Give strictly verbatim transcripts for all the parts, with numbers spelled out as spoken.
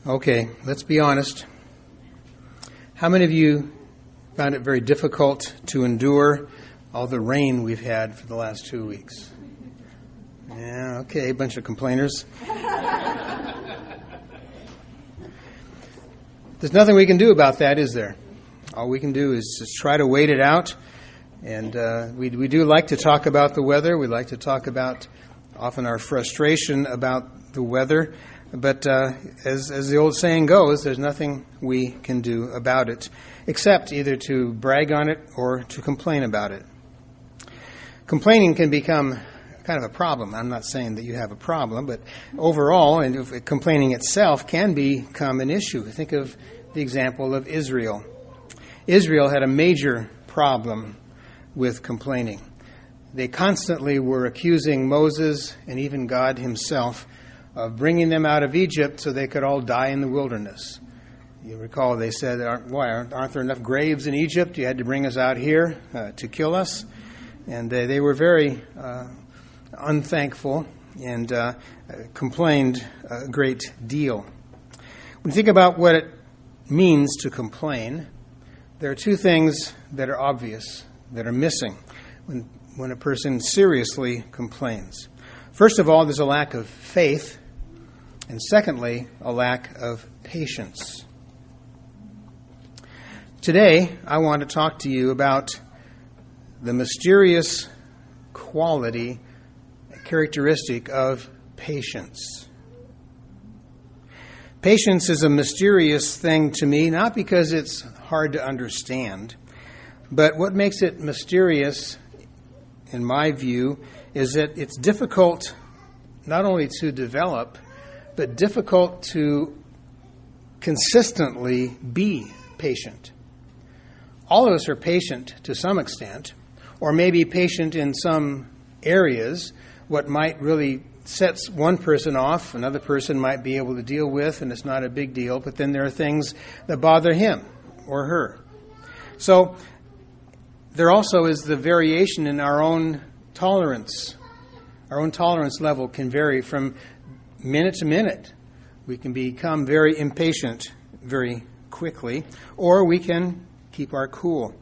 Okay, let's be honest. How many of you found it very difficult to endure all the rain we've had for the last two weeks? Yeah, okay, a bunch of complainers. There's nothing we can do about that, is there? All we can do is just try to wait it out. And uh, we we do like to talk about the weather. We like to talk about often our frustration about the weather. But uh, as as the old saying goes, there's nothing we can do about it, except either to brag on it or to complain about it. Complaining can become kind of a problem. I'm not saying that you have a problem, but overall, and if complaining itself can become an issue. Think of the example of Israel. Israel had a major problem with complaining. They constantly were accusing Moses and even God himself of bringing them out of Egypt so they could all die in the wilderness. You recall they said, why, aren't there enough graves in Egypt? You had to bring us out here uh, to kill us. And they, they were very uh, unthankful and uh, complained a great deal. When you think about what it means to complain, there are two things that are obvious, that are missing when, when a person seriously complains. First of all, there's a lack of faith. And secondly, a lack of patience. Today, I want to talk to you about the mysterious quality, characteristic of patience. Patience is a mysterious thing to me, not because it's hard to understand, but what makes it mysterious, in my view, is that it's difficult not only to develop, but difficult to consistently be patient. All of us are patient to some extent, or maybe patient in some areas. What might really set one person off, another person might be able to deal with, and it's not a big deal, but then there are things that bother him or her. So there also is the variation in our own tolerance. Our own tolerance level can vary from minute to minute. We can become very impatient very quickly, or we can keep our cool.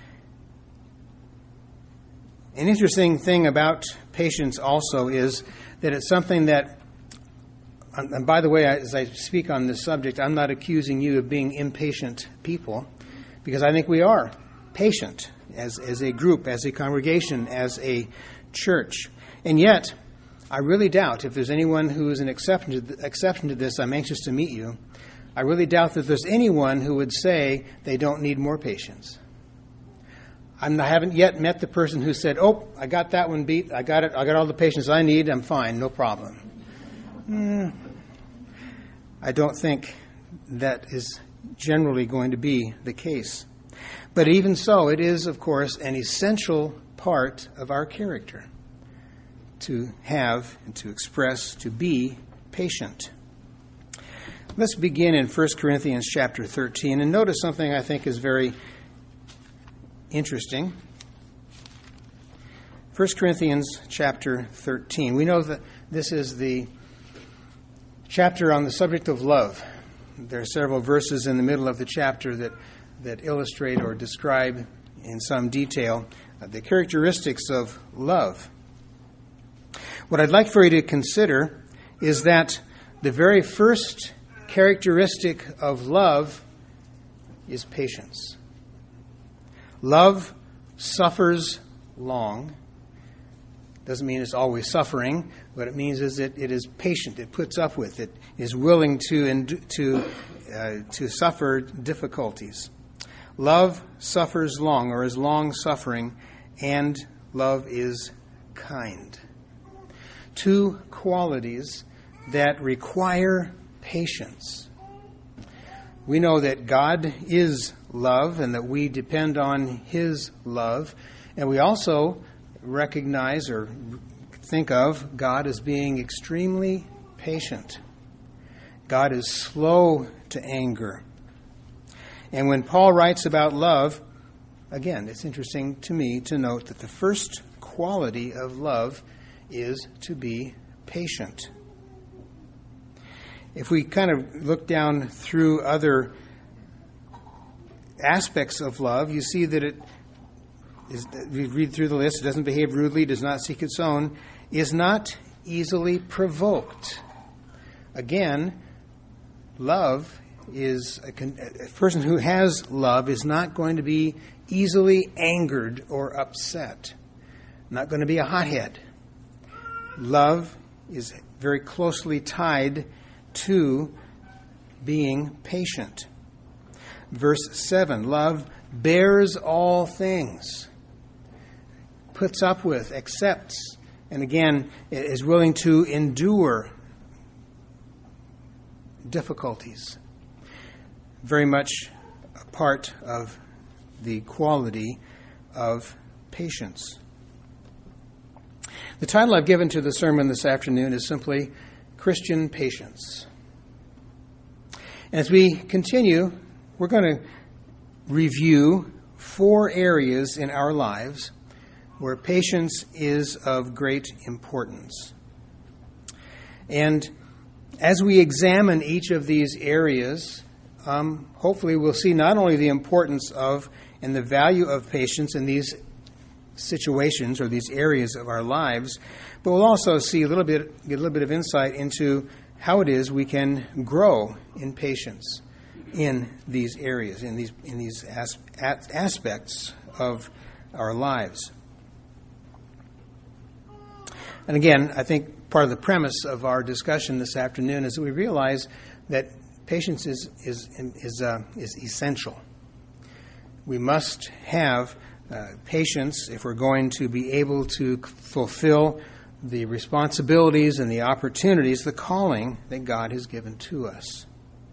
An interesting thing about patience also is that it's something that, and by the way, as I speak on this subject, I'm not accusing you of being impatient people, because I think we are patient as, as a group, as a congregation, as a church. And yet, I really doubt, if there's anyone who is an exception to, exception to this, I'm anxious to meet you. I really doubt that there's anyone who would say they don't need more patience. I'm, I haven't yet met the person who said, oh, I got that one beat, I got it, I got all the patience I need, I'm fine, no problem. Mm, I don't think that is generally going to be the case. But even so, it is, of course, an essential part of our character to have and to express, to be patient. Let's begin in First Corinthians chapter thirteen, and notice something I think is very interesting. First Corinthians chapter thirteen. We know that this is the chapter on the subject of love. There are several verses in the middle of the chapter that, that illustrate or describe in some detail the characteristics of love. What I'd like for you to consider is that the very first characteristic of love is patience. Love suffers long. Doesn't mean it's always suffering. What it means is that it is patient. It puts up with it. Is willing to to uh, to suffer difficulties. Love suffers long, or is long suffering, and love is kind. Two qualities that require patience. We know that God is love and that we depend on His love. And we also recognize or think of God as being extremely patient. God is slow to anger. And when Paul writes about love, again, it's interesting to me to note that the first quality of love is to be patient. if we kind of look down through other aspects of love, you see that it is, we read through the list, it doesn't behave rudely, does not seek its own, is not easily provoked. Again, love is, a, a person who has love is not going to be easily angered or upset, not going to be a hothead. Love is very closely tied to being patient. Verse seven, love bears all things, puts up with, accepts, and again, is willing to endure difficulties. Very much a part of the quality of patience. The title I've given to the sermon this afternoon is simply Christian Patience. As we continue, we're going to review four areas in our lives where patience is of great importance. And as we examine each of these areas, um, hopefully we'll see not only the importance of and the value of patience in these situations or these areas of our lives, but we'll also see a little bit, get a little bit of insight into how it is we can grow in patience in these areas, in these in these as, as, aspects of our lives. And again, I think part of the premise of our discussion this afternoon is that we realize that patience is is is uh, is essential. We must have uh, patience if we're going to be able to fulfill the responsibilities and the opportunities, the calling that God has given to us.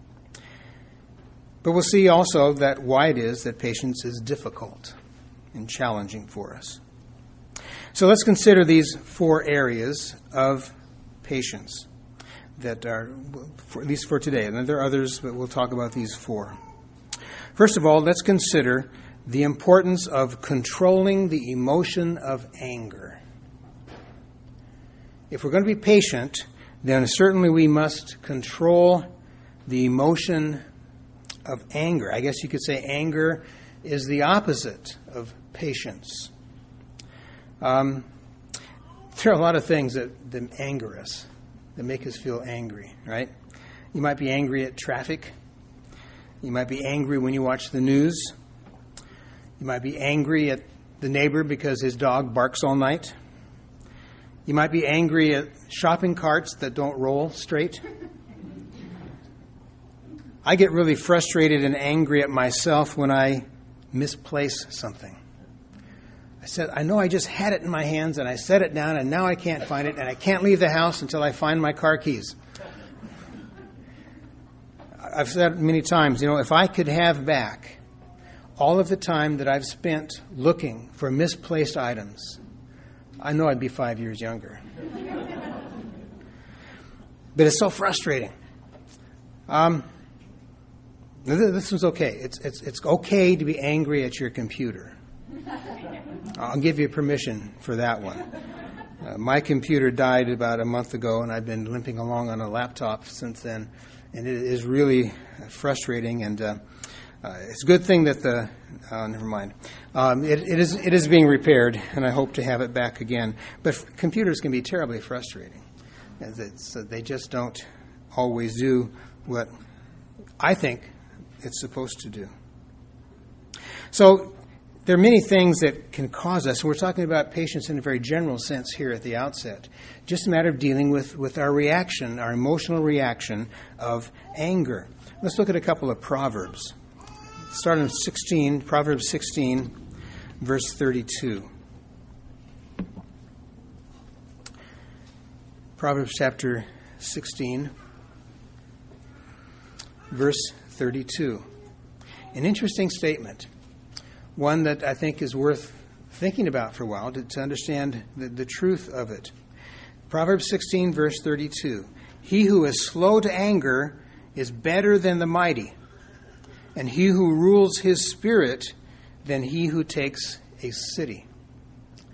But we'll see also that why it is that patience is difficult and challenging for us. So let's consider these four areas of patience that are, for, at least for today. And there are others, but we'll talk about these four. First of all, let's consider the importance of controlling the emotion of anger. If we're going to be patient, then certainly we must control the emotion of anger. I guess you could say anger is the opposite of patience. Um, there are a lot of things that, that anger us, that make us feel angry, right? You might be angry at traffic. You might be angry when you watch the news. You might be angry at the neighbor because his dog barks all night. You might be angry at shopping carts that don't roll straight. I get really frustrated and angry at myself when I misplace something. I said, I know I just had it in my hands and I set it down and now I can't find it and I can't leave the house until I find my car keys. I've said many times, you know, if I could have back all of the time that I've spent looking for misplaced items, I know I'd be five years younger. But it's so frustrating. Um, this one's okay. It's, it's, it's okay to be angry at your computer. I'll give you permission for that one. Uh, my computer died about a month ago, and I've been limping along on a laptop since then. And it is really frustrating, and uh, uh, it's a good thing that the uh, never mind. Um, it, it is it is being repaired, and I hope to have it back again. But f- computers can be terribly frustrating. It's, uh, they just don't always do what I think it's supposed to do. So there are many things that can cause us. We're talking about patience in a very general sense here at the outset. Just a matter of dealing with, with our reaction, our emotional reaction of anger. Let's look at a couple of Proverbs. Starting with sixteen, Proverbs sixteen, verse thirty-two. Proverbs chapter sixteen, verse thirty-two. An interesting statement. One that I think is worth thinking about for a while to, to understand the, the truth of it. Proverbs sixteen, verse thirty-two. He who is slow to anger is better than the mighty, and he who rules his spirit than he who takes a city.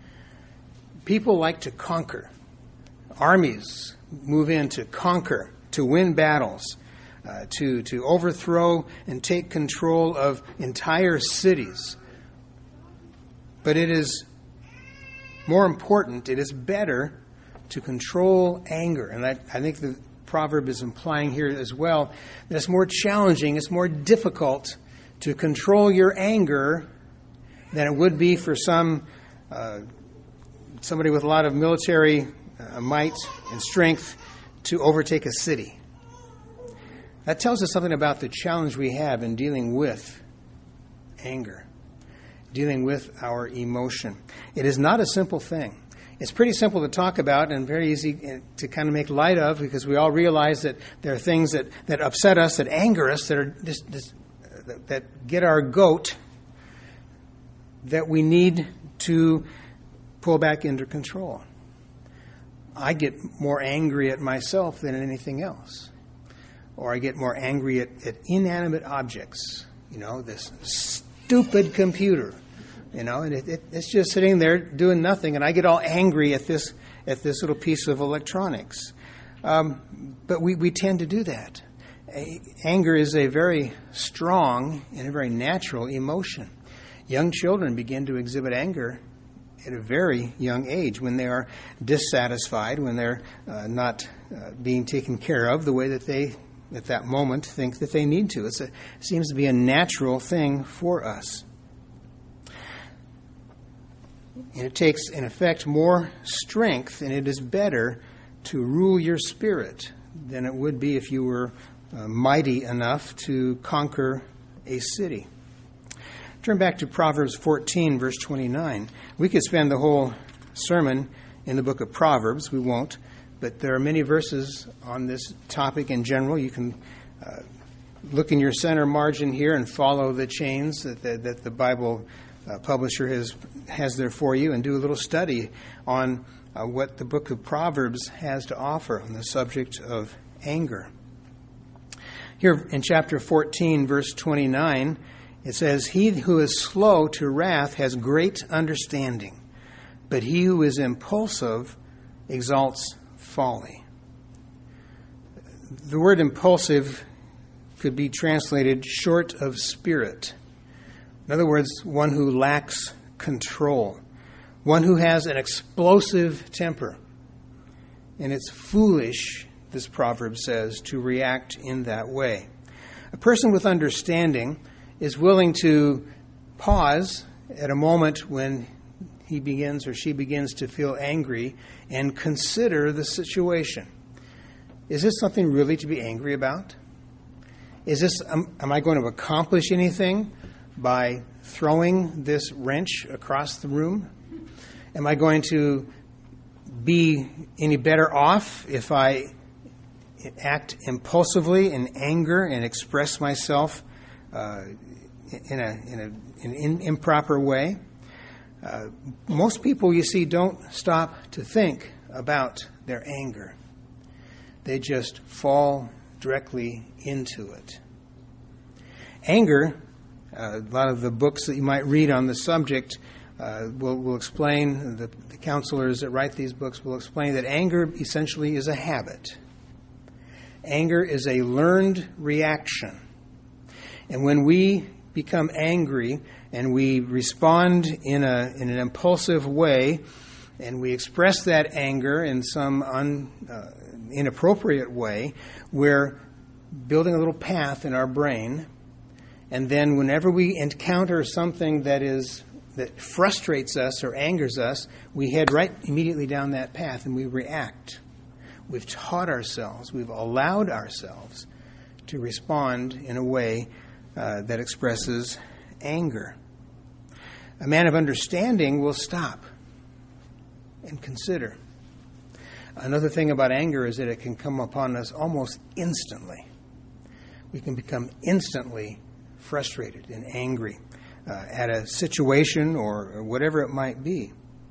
People like to conquer. Armies move in to conquer to win battles, uh, to, to overthrow and take control of entire cities. But it is more important, it is better to control anger. And I, I think the proverb is implying here as well that it's more challenging, it's more difficult to control your anger than it would be for some uh, somebody with a lot of military uh, might and strength to overtake a city. That tells us something about the challenge we have in dealing with anger, dealing with our emotion. It is not a simple thing. It's pretty simple to talk about and very easy to kind of make light of, because we all realize that there are things that, that upset us, that anger us, that are just, just, that get our goat, that we need to pull back into control. I get more angry at myself than at anything else. Or I get more angry at, at inanimate objects. You know, this stupid computer. You know, and it, it, it's just sitting there doing nothing, and I get all angry at this at this little piece of electronics. Um, but we, we tend to do that. A, anger is a very strong and a very natural emotion. Young children begin to exhibit anger at a very young age when they are dissatisfied, when they're uh, not uh, being taken care of the way that they, at that moment, think that they need to. It's a, it seems to be a natural thing for us. And it takes, in effect, more strength, and it is better to rule your spirit than it would be if you were uh, mighty enough to conquer a city. Turn back to Proverbs fourteen, verse twenty-nine. We could spend the whole sermon in the book of Proverbs. We won't. But there are many verses on this topic in general. You can uh, look in your center margin here and follow the chains that the, that the Bible uh, publisher has, has there for you, and do a little study on uh, what the book of Proverbs has to offer on the subject of anger. Here in chapter fourteen, verse twenty-nine, it says, "He who is slow to wrath has great understanding, but he who is impulsive exalts folly." The word impulsive could be translated short of spirit. In other words, one who lacks control, one who has an explosive temper. And it's foolish, this proverb says, to react in that way. A person with understanding is willing to pause at a moment when he begins or she begins to feel angry and consider the situation. Is this something really to be angry about? Is this, um, am I going to accomplish anything by throwing this wrench across the room? Am I going to be any better off if I act impulsively in anger and express myself uh, in a in a in an improper way? Uh, most people, you see, don't stop to think about their anger. They just fall directly into it. Anger, uh, a lot of the books that you might read on the subject uh, will, will explain, the, the counselors that write these books will explain that anger essentially is a habit. Anger is a learned reaction. And when we become angry and we respond in a in an impulsive way, and we express that anger in some un, uh, inappropriate way, we're building a little path in our brain. And then whenever we encounter something that is that frustrates us or angers us, we head right immediately down that path and we react. We've taught ourselves, we've allowed ourselves to respond in a way uh, that expresses anger. A man of understanding will stop and consider. Another thing about anger is that it can come upon us almost instantly. We can become instantly frustrated and angry uh, at a situation or, or whatever it might be.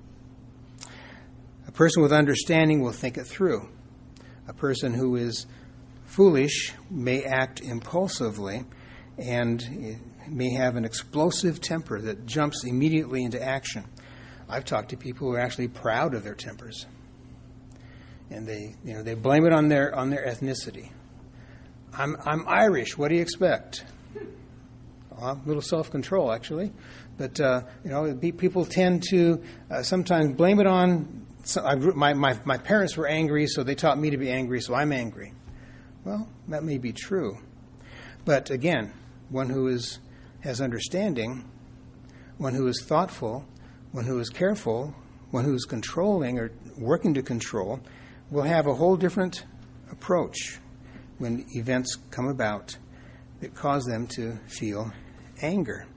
A person with understanding will think it through. A person who is foolish may act impulsively and may have an explosive temper that jumps immediately into action. I've talked to people who are actually proud of their tempers. and they, you know, they blame it on their on their ethnicity. I'm I'm Irish. What do you expect? Well, a little self-control, actually, but uh, you know, people tend to uh, sometimes blame it on. So I grew, my, my my parents were angry, so they taught me to be angry, so I'm angry. Well, that may be true, but again, one who is has understanding, one who is thoughtful, one who is careful, one who is controlling or working to control, will have a whole different approach when events come about that cause them to feel anger.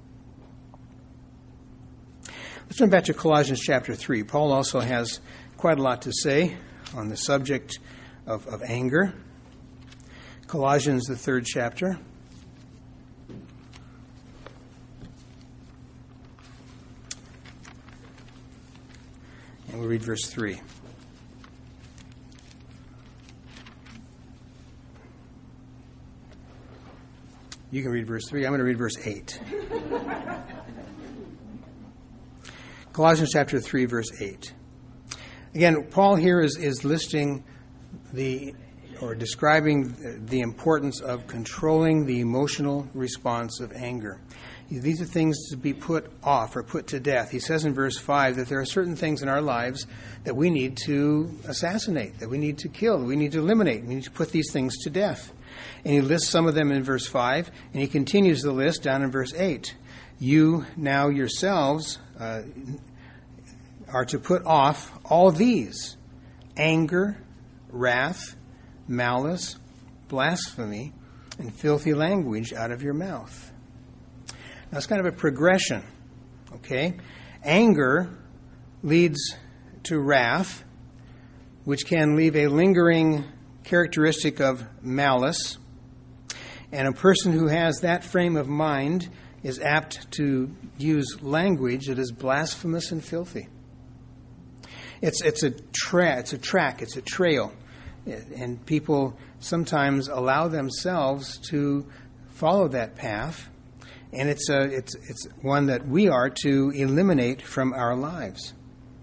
Let's turn back to Colossians chapter three. Paul also has quite a lot to say on the subject of, of anger. Colossians, the third chapter. And we'll read verse three. You can read verse three. I'm going to read verse eight. Colossians chapter three, verse eight. Again, Paul here is, is listing the, or describing the importance of controlling the emotional response of anger. These are things to be put off or put to death. He says in verse five that there are certain things in our lives that we need to assassinate, that we need to kill, that we need to eliminate. We need to put these things to death. And he lists some of them in verse five, and he continues the list down in verse eight. You now yourselves uh, are to put off all these: anger, wrath, malice, blasphemy, and filthy language out of your mouth. Now, it's kind of a progression, okay? Anger leads to wrath, which can leave a lingering characteristic of malice. And a person who has that frame of mind is apt to use language that is blasphemous and filthy. It's it's a tra- it's a track, it's a trail. And people sometimes allow themselves to follow that path. And it's a it's it's one that we are to eliminate from our lives.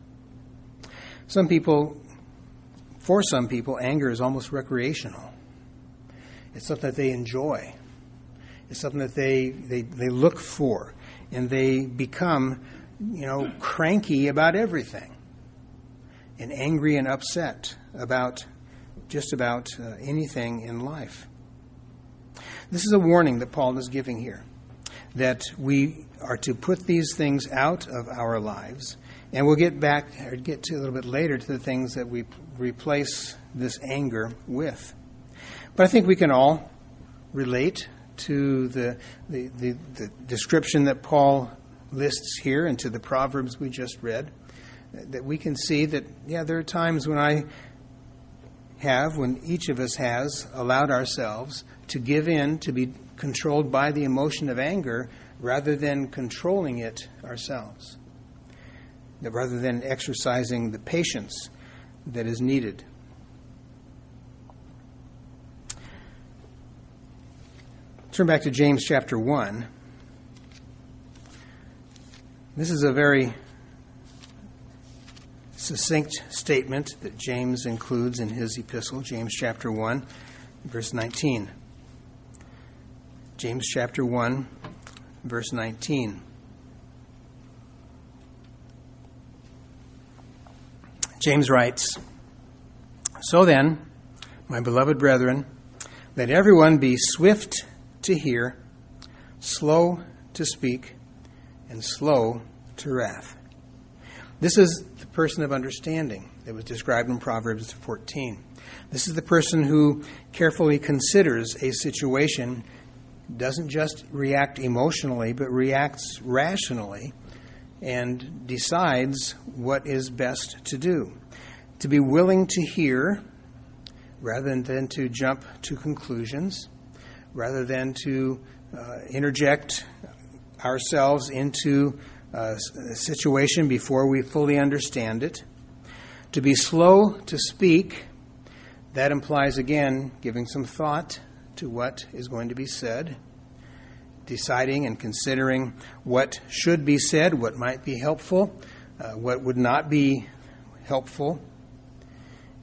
Some people, for some people, anger is almost recreational. It's something that they enjoy. It's something that they, they, they look for. And they become, you know, cranky about everything. And angry and upset about just about uh, anything in life. This is a warning that Paul is giving here, that we are to put these things out of our lives. And we'll get back, or get to a little bit later, to the things that we replace this anger with. But I think we can all relate to the, the, the, the description that Paul lists here and to the Proverbs we just read, that we can see that, yeah, there are times when I have, when each of us has, allowed ourselves to give in, to be controlled by the emotion of anger rather than controlling it ourselves, that rather than exercising the patience that is needed. Turn back to James chapter one. This is a very succinct statement that James includes in his epistle, James chapter one, verse nineteen. James chapter one, verse nineteen. James writes, "So then, my beloved brethren, let everyone be swift to hear, slow to speak, and slow to wrath." This is the person of understanding that was described in Proverbs fourteen. This is the person who carefully considers a situation, doesn't just react emotionally, but reacts rationally and decides what is best to do. To be willing to hear rather than to jump to conclusions, rather than to uh, interject ourselves into a situation before we fully understand it. To be slow to speak, that implies, again, giving some thought to what is going to be said, deciding and considering what should be said, what might be helpful, uh, what would not be helpful.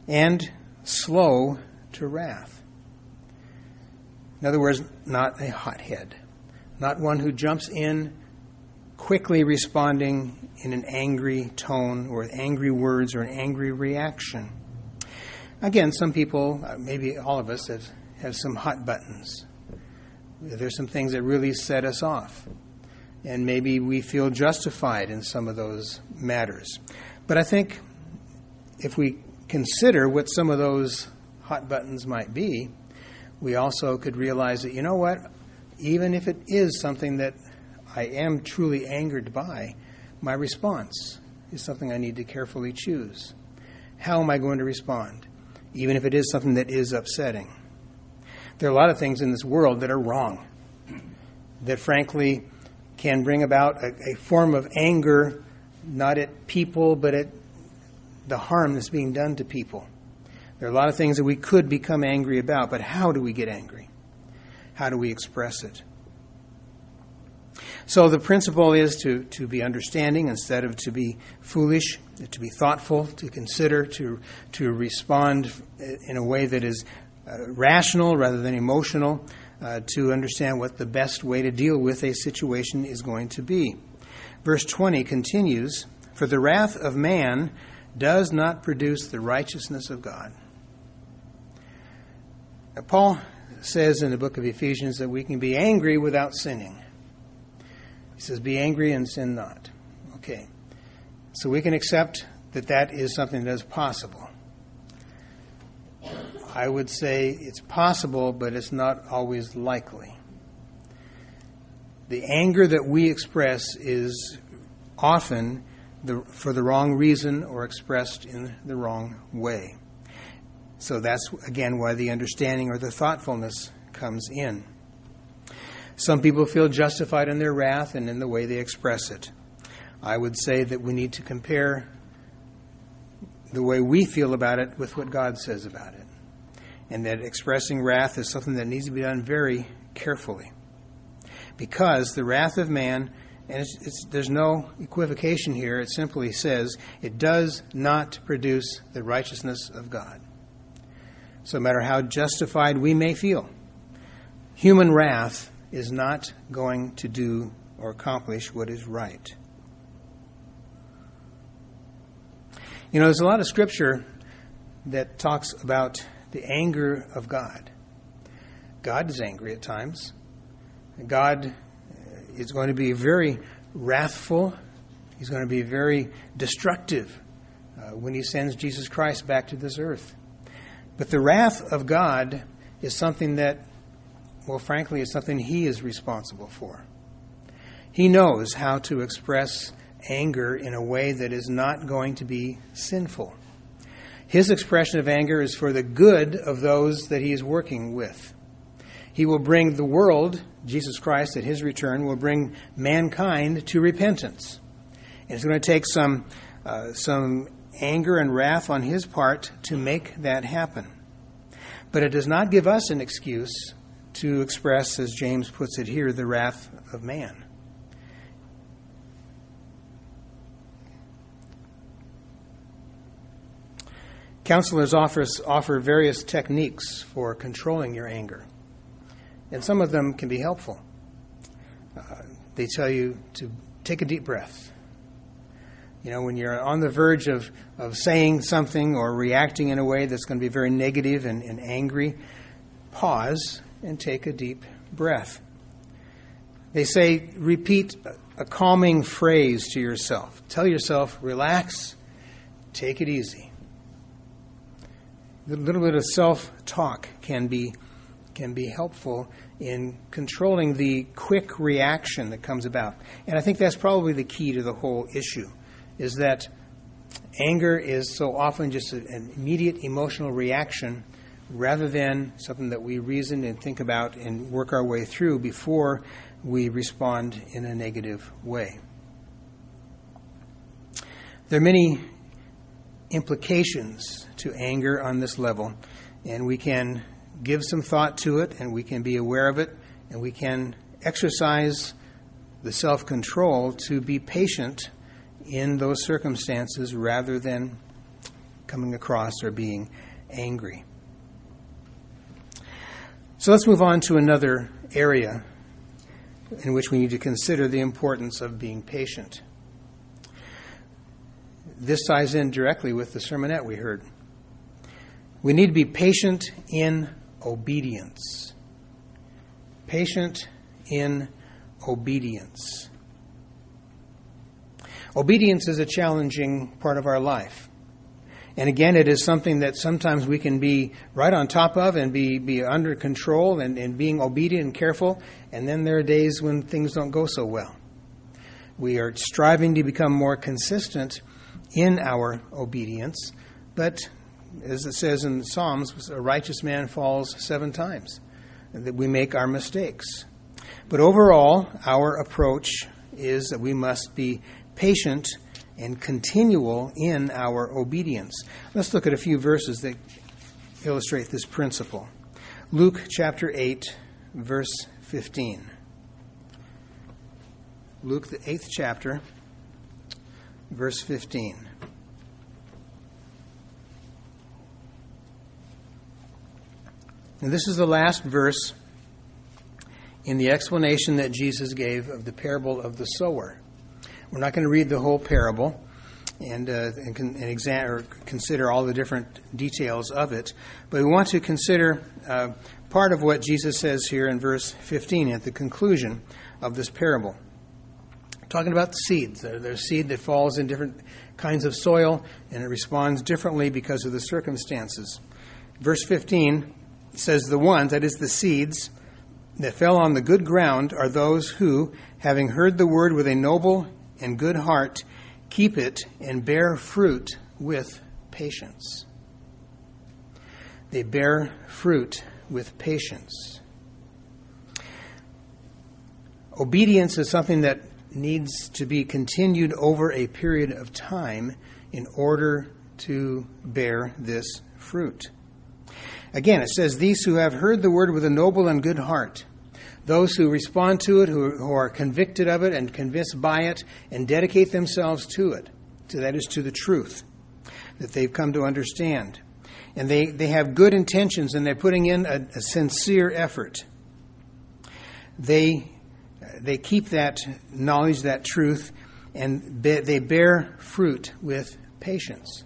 and slow to wrath. In other words, not a hothead, not one who jumps in, quickly responding in an angry tone or with angry words or an angry reaction. Again, some people, maybe all of us, have, have some hot buttons. There's some things that really set us off. And maybe we feel justified in some of those matters. But I think if we consider what some of those hot buttons might be, we also could realize that, you know what, even if it is something that I am truly angered by, my response is something I need to carefully choose. How am I going to respond, even if it is something that is upsetting? There are a lot of things in this world that are wrong, that frankly can bring about a, a form of anger, not at people, but at the harm that's being done to people. There are a lot of things that we could become angry about, but how do we get angry? How do we express it? So the principle is to, to be understanding instead of to be foolish, to be thoughtful, to consider, to, to respond in a way that is uh, rational rather than emotional, uh, to understand what the best way to deal with a situation is going to be. Verse twenty continues, "For the wrath of man does not produce the righteousness of God." Now, Paul says in the book of Ephesians that we can be angry without sinning. He says, be angry and sin not. Okay. So we can accept that that is something that is possible. I would say it's possible, but it's not always likely. The anger that we express is often the, for the wrong reason or expressed in the wrong way. So that's, again, why the understanding or the thoughtfulness comes in. Some people feel justified in their wrath and in the way they express it. I would say that we need to compare the way we feel about it with what God says about it. And that expressing wrath is something that needs to be done very carefully. Because the wrath of man, and it's, it's, there's no equivocation here, it simply says it does not produce the righteousness of God. So no matter how justified we may feel, human wrath is not going to do or accomplish what is right. You know, there's a lot of scripture that talks about the anger of God. God is angry at times. God is going to be very wrathful. He's going to be very destructive uh, when he sends Jesus Christ back to this earth. But the wrath of God is something that, well, frankly, is something he is responsible for. He knows how to express anger in a way that is not going to be sinful. His expression of anger is for the good of those that he is working with. He will bring the world, Jesus Christ at his return, will bring mankind to repentance. And it's going to take some uh, some anger and wrath on his part to make that happen. But it does not give us an excuse to express, as James puts it here, the wrath of man. Counselors offer, offer various techniques for controlling your anger. And some of them can be helpful. Uh, they tell you to take a deep breath. You know, when you're on the verge of, of saying something or reacting in a way that's going to be very negative and, and angry, pause and take a deep breath. They say repeat a calming phrase to yourself. Tell yourself, relax, take it easy. A little bit of self-talk can be can be helpful in controlling the quick reaction that comes about. And I think that's probably the key to the whole issue, is that anger is so often just an immediate emotional reaction rather than something that we reason and think about and work our way through before we respond in a negative way. There are many implications to anger on this level, and we can give some thought to it, and we can be aware of it, and we can exercise the self-control to be patient in those circumstances rather than coming across or being angry. So let's move on to another area in which we need to consider the importance of being patient. This ties in directly with the sermonette we heard. We need to be patient in obedience. Patient in obedience. Obedience is a challenging part of our life. And again, it is something that sometimes we can be right on top of and be, be under control and, and being obedient and careful. And then there are days when things don't go so well. We are striving to become more consistent in our obedience. But as it says in the Psalms, a righteous man falls seven times. That we make our mistakes. But overall, our approach is that we must be patient and continual in our obedience. Let's look at a few verses that illustrate this principle. Luke chapter eight, verse fifteen. Luke, the eighth chapter, verse fifteen. And this is the last verse in the explanation that Jesus gave of the parable of the sower. We're not going to read the whole parable and, uh, and, and exam- or consider all the different details of it, but we want to consider uh, part of what Jesus says here in verse fifteen at the conclusion of this parable. Talking about the seeds. There's seed that falls in different kinds of soil, and it responds differently because of the circumstances. Verse fifteen says, "The ones, that is the seeds, that fell on the good ground are those who, having heard the word with a noble and good heart, keep it and bear fruit with patience." They bear fruit with patience. Obedience is something that needs to be continued over a period of time in order to bear this fruit. Again, it says, "These who have heard the word with a noble and good heart." Those who respond to it, who, who are convicted of it and convinced by it and dedicate themselves to it. So that is to the truth that they've come to understand. And they, they have good intentions and they're putting in a, a sincere effort. They, they keep that knowledge, that truth, and be, they bear fruit with patience.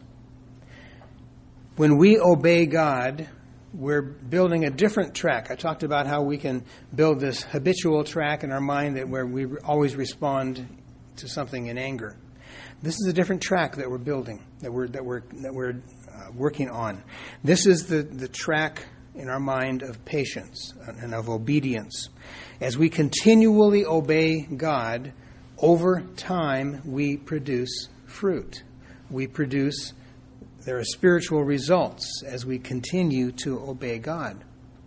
When we obey God, we're building a different track. I talked about how we can build this habitual track in our mind that where we always respond to something in anger. This is a different track that we're building, that we're that we're that we're uh, working on. This is the, the track in our mind of patience and of obedience. As we continually obey God, over time we produce fruit. We produce There are spiritual results as we continue to obey God.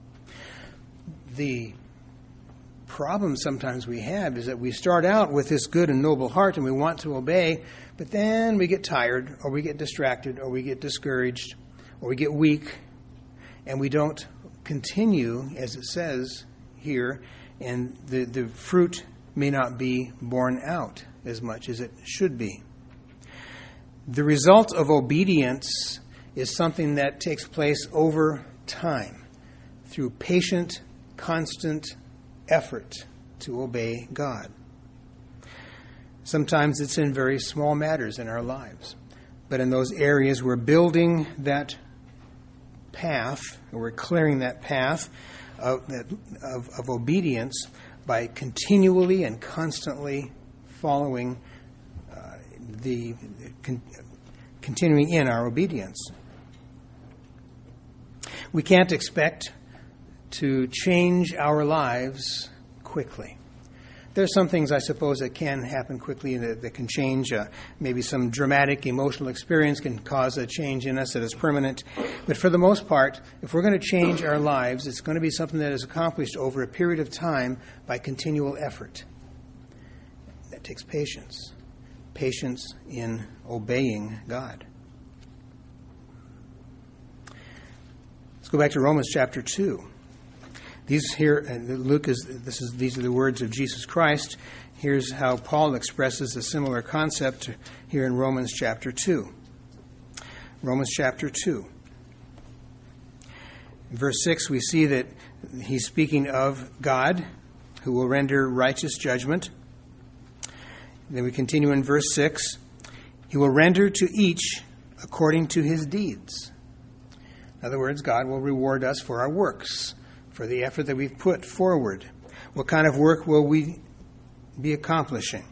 The problem sometimes we have is that we start out with this good and noble heart and we want to obey, but then we get tired or we get distracted or we get discouraged or we get weak and we don't continue as it says here, and the, the fruit may not be borne out as much as it should be. The result of obedience is something that takes place over time through patient, constant effort to obey God. Sometimes it's in very small matters in our lives, but in those areas we're building that path, or we're clearing that path of, of, of obedience by continually and constantly following the con- continuing in our obedience. We can't expect to change our lives quickly. There's some things, I suppose, that can happen quickly that, that can change. Uh, maybe some dramatic emotional experience can cause a change in us that is permanent. But for the most part, if we're going to change our lives, it's going to be something that is accomplished over a period of time by continual effort. That takes patience. Patience in obeying God. Let's go back to Romans chapter two. These here, Luke is this is these are the words of Jesus Christ. Here's how Paul expresses a similar concept here in Romans chapter two. Romans chapter two. In verse six, we see that he's speaking of God, who will render righteous judgment. Then we continue in verse six. He will render to each according to his deeds. In other words, God will reward us for our works, for the effort that we've put forward. What kind of work will we be accomplishing?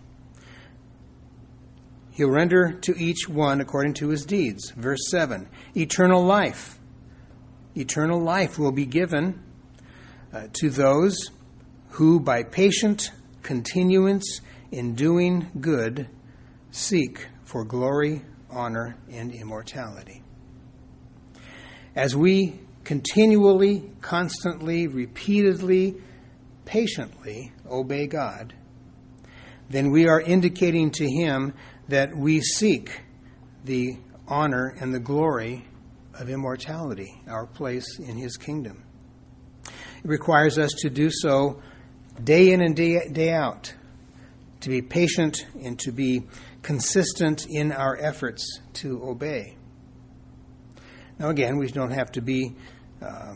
He'll render to each one according to his deeds. Verse seven, eternal life. Eternal life will be given uh, to those who by patient continuance in doing good seek for glory, honor, and immortality. As we continually, constantly, repeatedly, patiently obey God, then we are indicating to him that we seek the honor and the glory of immortality, our place in his kingdom. It requires us to do so day in and day, day out, to be patient and to be consistent in our efforts to obey. Now again, we don't have to be uh,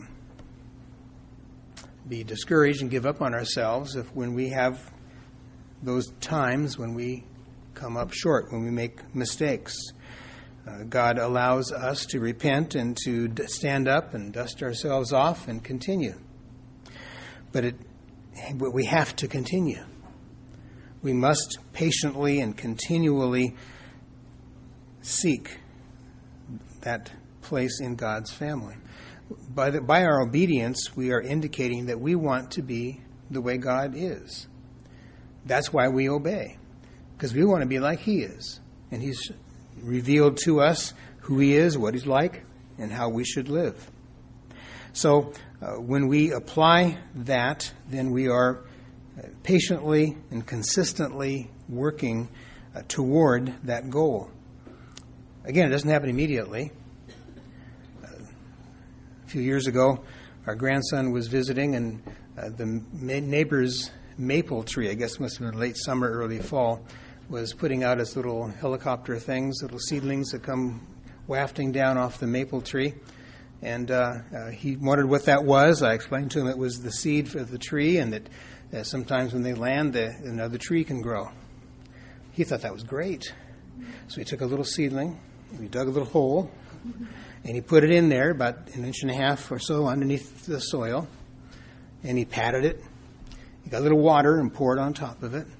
be discouraged and give up on ourselves if when we have those times when we come up short, when we make mistakes. Uh, God allows us to repent and to d- stand up and dust ourselves off and continue. But it, but we have to continue. We must patiently and continually seek that place in God's family. By, the, by our obedience, we are indicating that we want to be the way God is. That's why we obey, because we want to be like he is. And he's revealed to us who he is, what he's like, and how we should live. So uh, when we apply that, then we are patiently and consistently working uh, toward that goal. Again, it doesn't happen immediately. Uh, a few years ago, our grandson was visiting, and uh, the neighbor's maple tree, I guess it must have been late summer, early fall, was putting out its little helicopter things, little seedlings that come wafting down off the maple tree. And uh, uh, he wondered what that was. I explained to him it was the seed for the tree, and that uh, sometimes when they land, the, another tree can grow. He thought that was great. So he took a little seedling, and he dug a little hole, and he put it in there about an inch and a half or so underneath the soil, and he patted it. He got a little water and poured on top of it.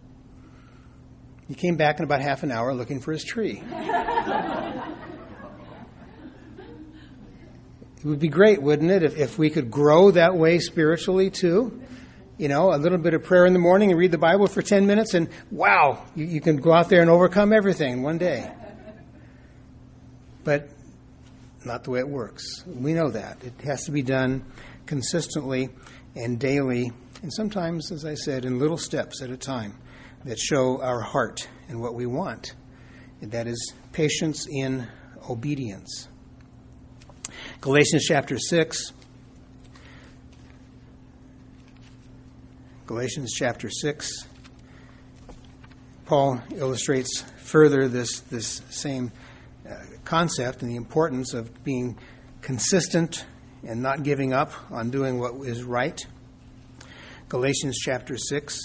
He came back in about half an hour looking for his tree. It would be great, wouldn't it, if, if we could grow that way spiritually too? You know, a little bit of prayer in the morning and read the Bible for ten minutes, and wow, you, you can go out there and overcome everything in one day. But not the way it works. We know that. It has to be done consistently and daily, and sometimes, as I said, in little steps at a time that show our heart and what we want. And that is patience in obedience. Galatians chapter six. Galatians chapter six. Paul illustrates further this, this same uh, concept and the importance of being consistent and not giving up on doing what is right. Galatians chapter six.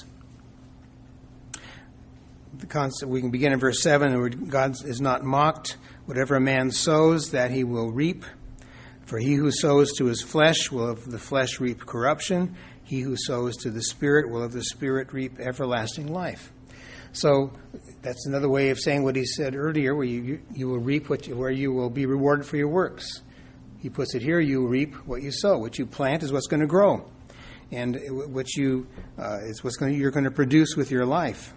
The concept, we can begin in verse seven, where God is not mocked. Whatever a man sows, that he will reap. For he who sows to his flesh will of the flesh reap corruption. He who sows to the Spirit will of the Spirit reap everlasting life. So that's another way of saying what he said earlier, where you, you will reap what you, where you will be rewarded for your works. He puts it here, you reap what you sow. What you plant is what's going to grow. And what you uh, is what's going to, you're going to produce with your life.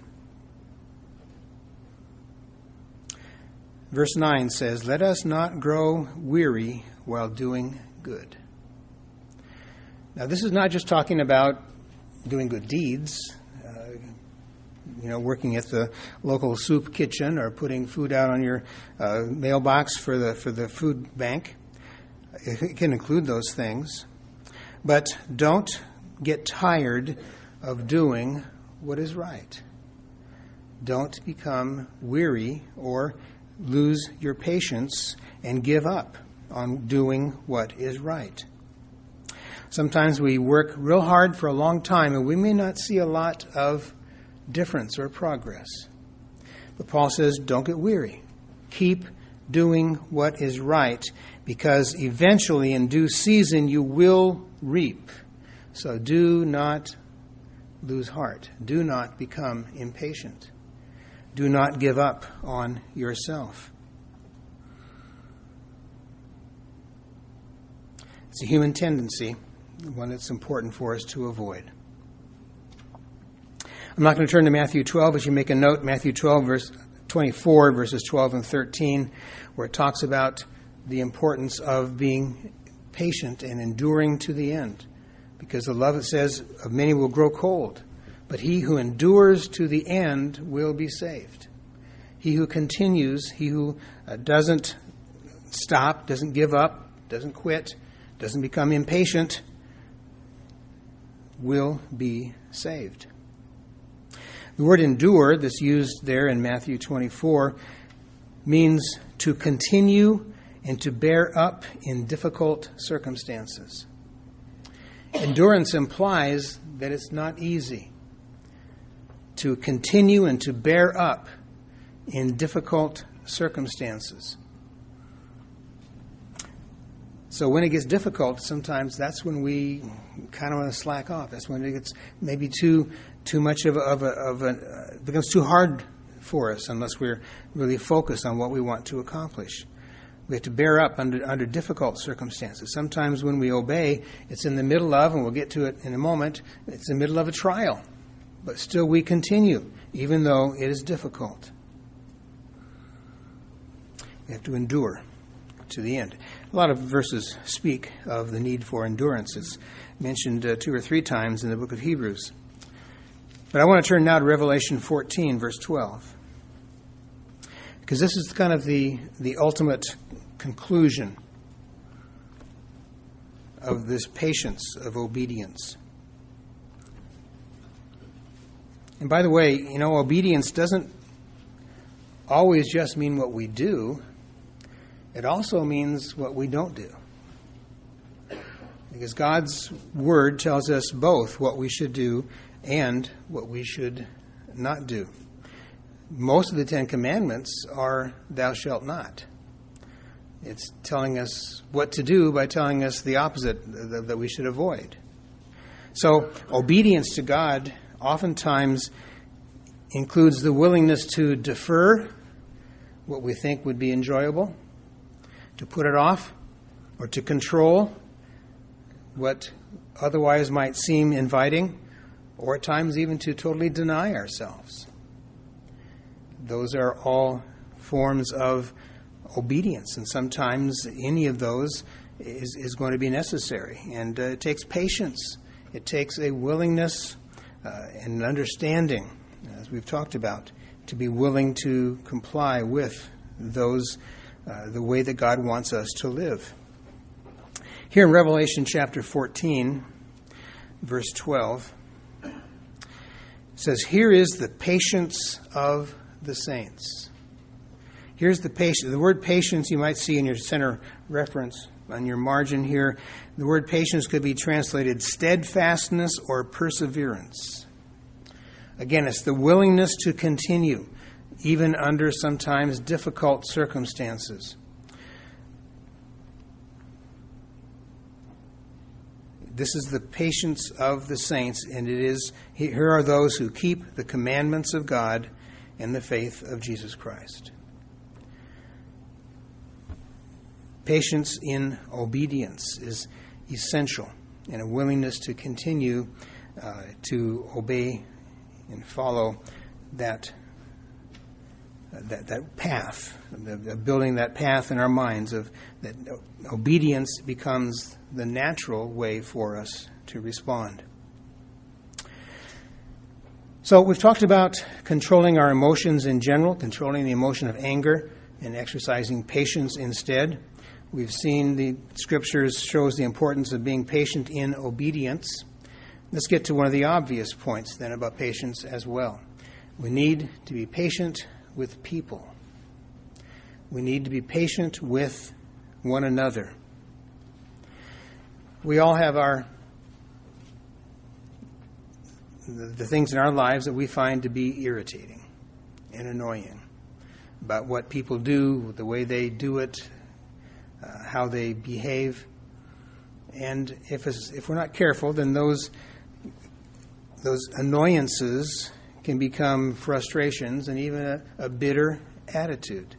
Verse nine says, "Let us not grow weary while doing good." Now, this is not just talking about doing good deeds, uh, you know, working at the local soup kitchen or putting food out on your uh, mailbox for the for the food bank. It can include those things, but don't get tired of doing what is right. Don't become weary or lose your patience and give up on doing what is right. Sometimes we work real hard for a long time and we may not see a lot of difference or progress. But Paul says, don't get weary. Keep doing what is right, because eventually in due season you will reap. So do not lose heart. Do not become impatient. Do not give up on yourself. It's a human tendency, one that's important for us to avoid. I'm not going to turn to Matthew twelve. As you make a note, Matthew twelve, verse twenty-four, verses twelve and thirteen, where it talks about the importance of being patient and enduring to the end. Because the love, it says, of many will grow cold, but he who endures to the end will be saved. He who continues, he who uh, doesn't stop, doesn't give up, doesn't quit, doesn't become impatient, will be saved. The word endure, that's used there in Matthew twenty-four, means to continue and to bear up in difficult circumstances. Endurance implies that it's not easy to continue and to bear up in difficult circumstances. So when it gets difficult, sometimes that's when we kind of want to slack off. That's when it gets maybe too too much of a, of a, of a uh, it becomes too hard for us unless we're really focused on what we want to accomplish. We have to bear up under under difficult circumstances. Sometimes when we obey, it's in the middle of, and we'll get to it in a moment, it's in the middle of a trial. But still we continue, even though it is difficult. We have to endure to the end. A lot of verses speak of the need for endurance. It's mentioned uh, two or three times in the book of Hebrews. But I want to turn now to Revelation fourteen, verse twelve. Because this is kind of the, the ultimate conclusion of this patience of obedience. And by the way, you know, obedience doesn't always just mean what we do. It also means what we don't do. Because God's Word tells us both what we should do and what we should not do. Most of the Ten Commandments are thou shalt not. It's telling us what to do by telling us the opposite that we should avoid. So obedience to God oftentimes includes the willingness to defer what we think would be enjoyable, to put it off, or to control what otherwise might seem inviting, or at times even to totally deny ourselves. Those are all forms of obedience, and sometimes any of those is, is going to be necessary. And uh, it takes patience. It takes a willingness uh, and an understanding, as we've talked about, to be willing to comply with those, uh, the way that God wants us to live. Here in Revelation chapter fourteen, verse twelve, it says, "Here is the patience of the saints." Here's the patience. The word patience you might see in your center reference on your margin here. The word patience could be translated steadfastness or perseverance. Again, it's the willingness to continue, even under sometimes difficult circumstances. This is the patience of the saints, and it is here are those who keep the commandments of God and the faith of Jesus Christ. Patience in obedience is essential, and a willingness to continue uh, to obey and follow that uh, that that path, the, the building that path in our minds of that obedience becomes the natural way for us to respond. So we've talked about controlling our emotions in general, controlling the emotion of anger and exercising patience instead. We've seen the Scriptures shows the importance of being patient in obedience. Let's get to one of the obvious points then about patience as well. We need to be patient with people. We need to be patient with one another. We all have our the, the things in our lives that we find to be irritating and annoying about what people do, the way they do it, uh, how they behave. And if it's, if we're not careful, then those those annoyances can become frustrations and even a, a bitter attitude.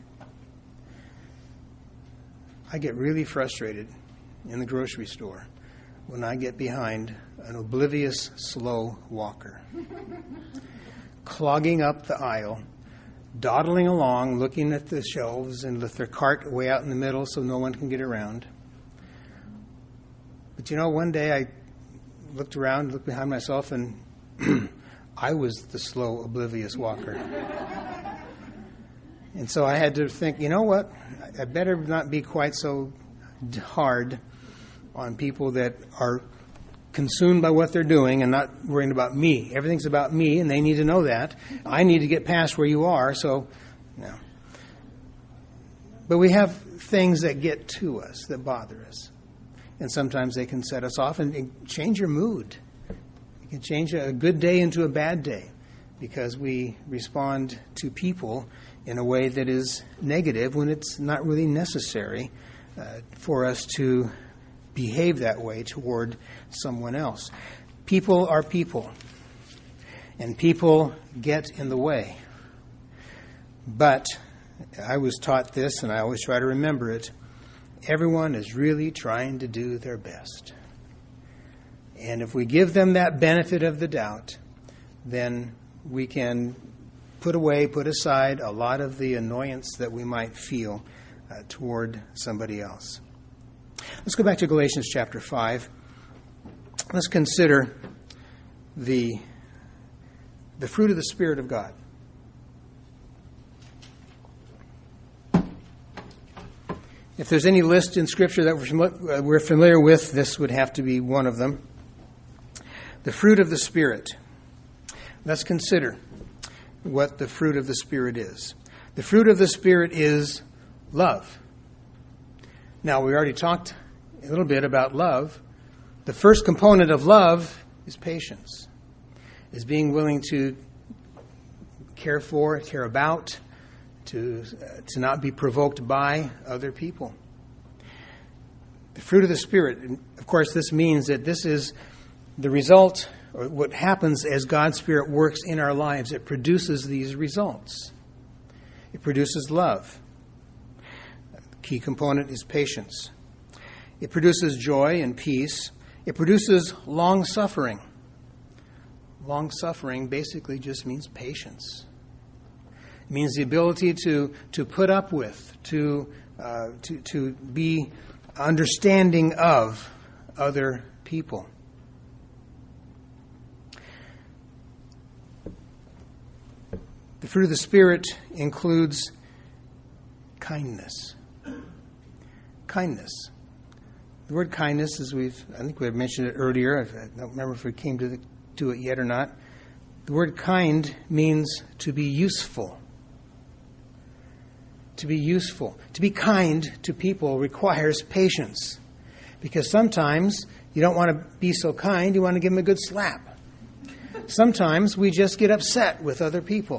I get really frustrated in the grocery store when I get behind an oblivious, slow walker, clogging up the aisle, dawdling along, looking at the shelves and with their cart way out in the middle so no one can get around. But you know, one day I looked around, looked behind myself, and I was the slow, oblivious walker. And so I had to think, you know what? I better not be quite so hard on people that are consumed by what they're doing and not worrying about me. Everything's about me, and they need to know that. I need to get past where you are, so, no. But we have things that get to us, that bother us. And sometimes they can set us off and, and change your mood. It can change a good day into a bad day because we respond to people in a way that is negative when it's not really necessary uh, for us to behave that way toward someone else. People are people, and people get in the way. But I was taught this, and I always try to remember it. Everyone is really trying to do their best. And if we give them that benefit of the doubt, then we can put away, put aside a lot of the annoyance that we might feel uh, toward somebody else. Let's go back to Galatians chapter five. Let's consider the, the fruit of the Spirit of God. If there's any list in Scripture that we're familiar with, this would have to be one of them. The fruit of the Spirit. Let's consider what the fruit of the Spirit is. The fruit of the Spirit is love. Now, we already talked a little bit about love. The first component of love is patience, is being willing to care for, care about, to uh, to not be provoked by other people. The fruit of the Spirit, and of course, this means that this is the result, or what happens as God's Spirit works in our lives. It produces these results. It produces love. The key component is patience. It produces joy and peace. It produces long-suffering. Long-suffering basically just means patience. It means the ability to, to put up with, to, uh, to, to be understanding of other people. The fruit of the Spirit includes kindness. Kindness. The word kindness, as we've, I think we had mentioned it earlier. I don't remember if we came to, the, to it yet or not. The word kind means to be useful. To be useful. To be kind to people requires patience. Because sometimes you don't want to be so kind, you want to give them a good slap. Sometimes we just get upset with other people.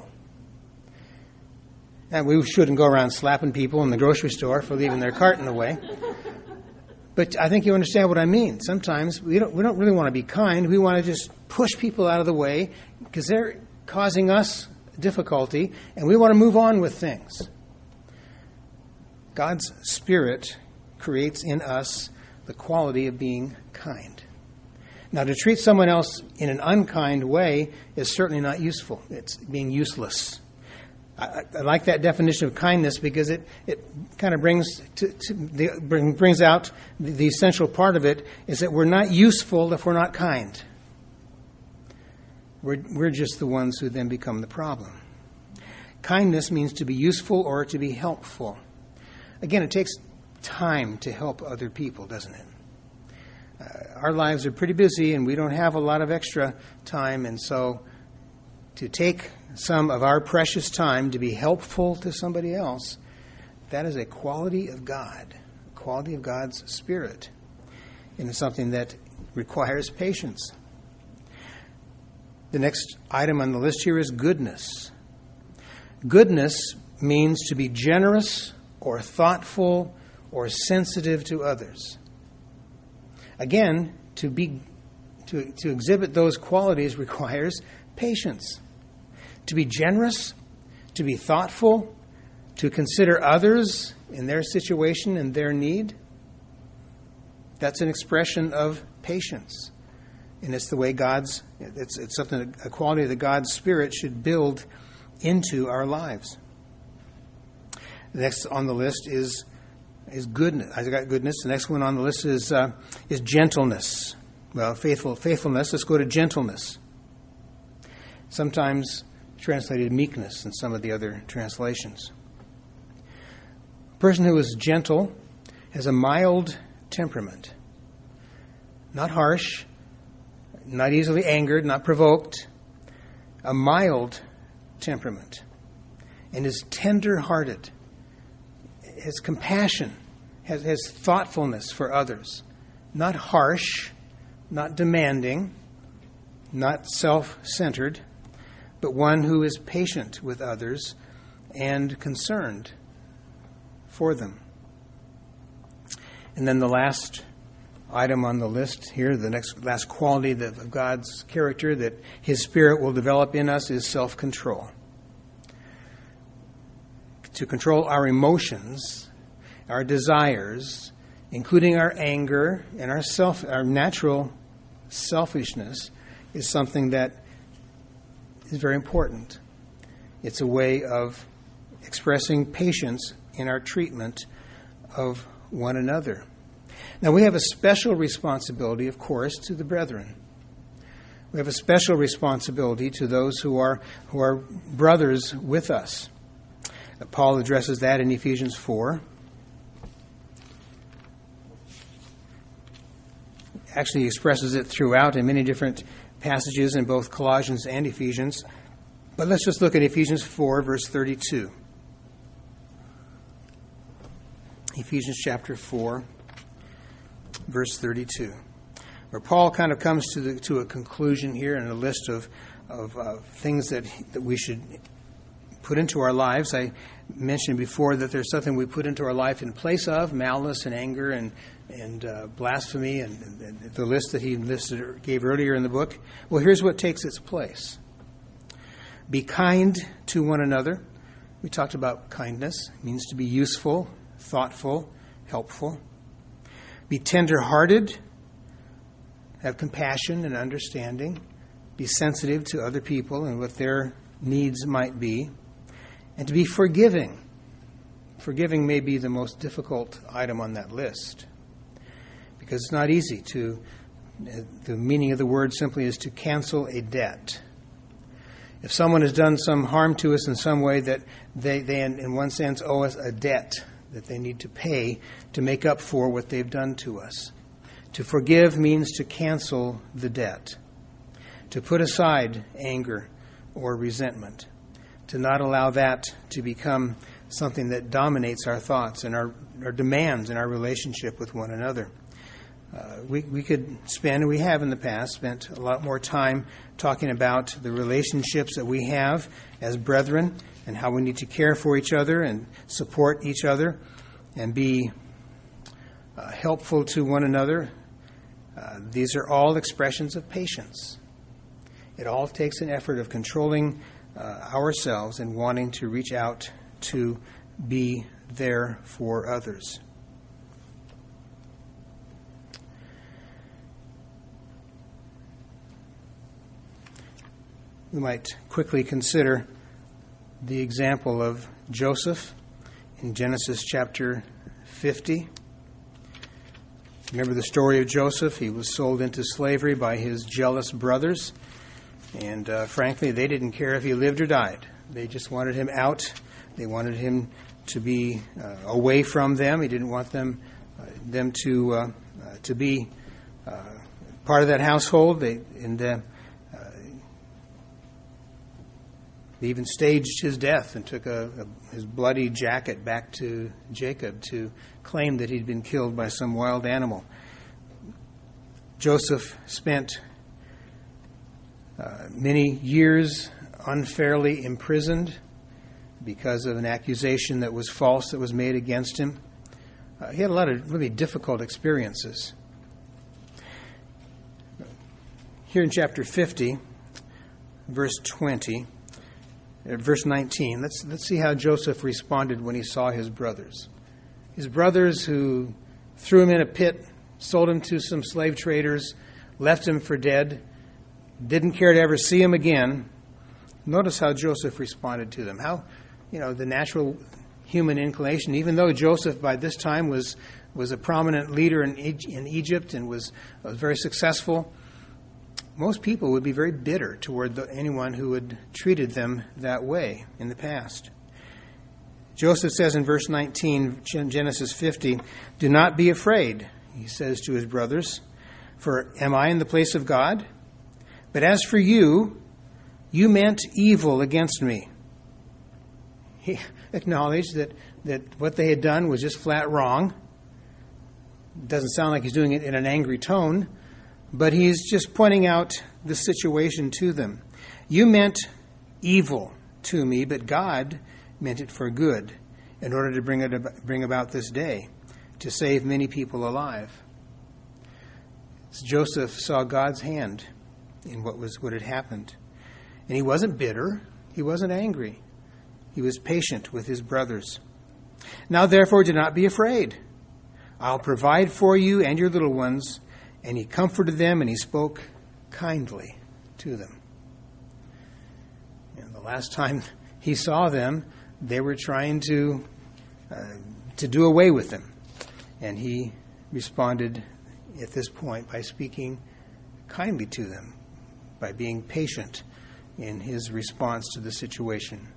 And we shouldn't go around slapping people in the grocery store for leaving their cart in the way. But I think you understand what I mean. Sometimes we don't we don't really want to be kind. We want to just push people out of the way because they're causing us difficulty, and we want to move on with things. God's Spirit creates in us the quality of being kind. Now, to treat someone else in an unkind way is certainly not useful. It's being useless. I, I like that definition of kindness because it, it kind of brings to, to the, bring, brings out the, the essential part of it is that we're not useful if we're not kind. We're, we're just the ones who then become the problem. Kindness means to be useful or to be helpful. Again, it takes time to help other people, doesn't it? Uh, our lives are pretty busy and we don't have a lot of extra time, and so to take some of our precious time to be helpful to somebody else that is a quality of God, a quality of God's Spirit, and it's something that requires patience. The next item on the list here is goodness. Goodness means to be generous or thoughtful or sensitive to others. Again, to be to, to exhibit those qualities requires patience. To be generous, to be thoughtful, to consider others in their situation and their need, that's an expression of patience. And it's the way God's, it's, it's something, a quality that God's Spirit should build into our lives. The next on the list is is goodness. I got goodness. The next one on the list is uh, is gentleness. Well, faithful faithfulness. Let's go to gentleness. Sometimes translated meekness in some of the other translations. A person who is gentle has a mild temperament, not harsh, not easily angered, not provoked. A mild temperament, and is tender-hearted, has compassion, has, has thoughtfulness for others, not harsh, not demanding, not self-centered, but one who is patient with others and concerned for them. And then the last item on the list here, the next last quality that, of God's character that His Spirit will develop in us is self-control. To control our emotions, our desires, including our anger and our self, our natural selfishness, is something that is very important. It's a way of expressing patience in our treatment of one another. Now, we have a special responsibility, of course, to the brethren. We have a special responsibility to those who are who are brothers with us. Uh, Paul addresses that in Ephesians four. Actually, he expresses it throughout in many different passages in both Colossians and Ephesians. But let's just look at Ephesians four, verse thirty-two. Ephesians chapter four, verse thirty-two, where Paul kind of comes to the, to a conclusion here and a list of of uh, things that that we should put into our lives. I mentioned before that there's something we put into our life in place of malice and anger and and uh, blasphemy and, and, and the list that he listed or gave earlier in the book. Well, here's what takes its place: be kind to one another. We talked about kindness. It means to be useful, thoughtful, helpful. Be tender-hearted, have compassion and understanding, be sensitive to other people and what their needs might be, and to be forgiving. Forgiving may be the most difficult item on that list, because it's not easy to, the meaning of the word simply is to cancel a debt. If someone has done some harm to us in some way that they, they in, in one sense, owe us a debt that they need to pay to make up for what they've done to us. To forgive means to cancel the debt, to put aside anger or resentment, to not allow that to become something that dominates our thoughts and our, our demands in our relationship with one another. Uh, we, we could spend, and we have in the past, spent a lot more time talking about the relationships that we have as brethren and how we need to care for each other and support each other and be uh, helpful to one another. Uh, these are all expressions of patience. It all takes an effort of controlling uh, ourselves and wanting to reach out to be there for others. We might quickly consider the example of Joseph in Genesis chapter fifty. Remember the story of Joseph? He was sold into slavery by his jealous brothers. And uh, frankly, they didn't care if he lived or died. They just wanted him out. They wanted him to be uh, away from them. He didn't want them uh, them to uh, uh, to be uh, part of that household. They, and uh, They even staged his death and took a, a, his bloody jacket back to Jacob to claim that he'd been killed by some wild animal. Joseph spent uh, many years unfairly imprisoned because of an accusation that was false that was made against him. Uh, he had a lot of really difficult experiences. Here in chapter fifty, verse twenty, Verse nineteen, let's let's see how Joseph responded when he saw his brothers. His brothers who threw him in a pit, sold him to some slave traders, left him for dead, didn't care to ever see him again. Notice how Joseph responded to them. How, you know, the natural human inclination, even though Joseph by this time was, was a prominent leader in, in Egypt and was, was very successful, most people would be very bitter toward the, anyone who had treated them that way in the past. Joseph says in verse nineteen, Genesis fifty, "Do not be afraid," he says to his brothers, "for am I in the place of God? But as for you, you meant evil against me." He acknowledged that, that what they had done was just flat wrong. It doesn't sound like he's doing it in an angry tone, but he's just pointing out the situation to them. You meant evil to me, but God meant it for good in order to bring, it, bring about this day, to save many people alive. So Joseph saw God's hand in what was what had happened. And he wasn't bitter. He wasn't angry. He was patient with his brothers. "Now therefore do not be afraid. I'll provide for you and your little ones." And he comforted them, and he spoke kindly to them. And the last time he saw them, they were trying to uh, to do away with him. And he responded at this point by speaking kindly to them, by being patient in his response to the situation.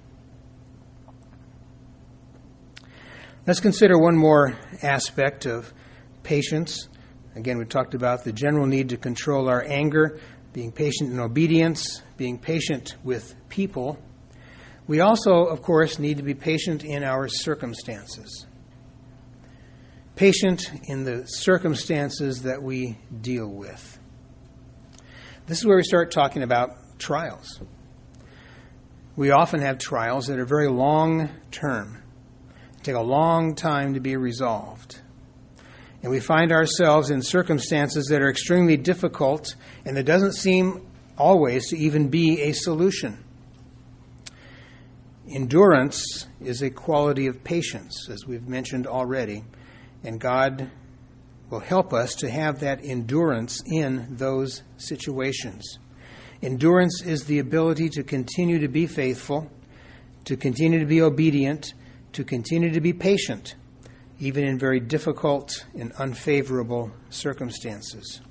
Let's consider one more aspect of patience. Again, we talked about the general need to control our anger, being patient in obedience, being patient with people. We also, of course, need to be patient in our circumstances. Patient in the circumstances that we deal with. This is where we start talking about trials. We often have trials that are very long term, take a long time to be resolved. And we find ourselves in circumstances that are extremely difficult, and there doesn't seem always to even be a solution. Endurance is a quality of patience, as we've mentioned already, and God will help us to have that endurance in those situations. Endurance is the ability to continue to be faithful, to continue to be obedient, to continue to be patient, even in very difficult and unfavorable circumstances.